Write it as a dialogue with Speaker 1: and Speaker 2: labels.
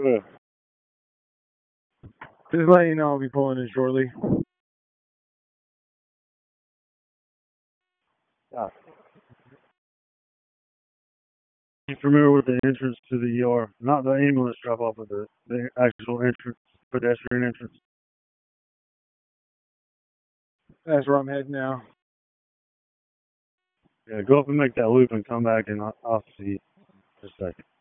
Speaker 1: Good. Just letting you know I'll be pulling in shortly. Yeah. You familiar with the entrance to the ER? Not the ambulance drop off, but the actual entrance, pedestrian entrance. That's where I'm heading now. Yeah, go up and make that loop and come back, and I'll see you in just a second.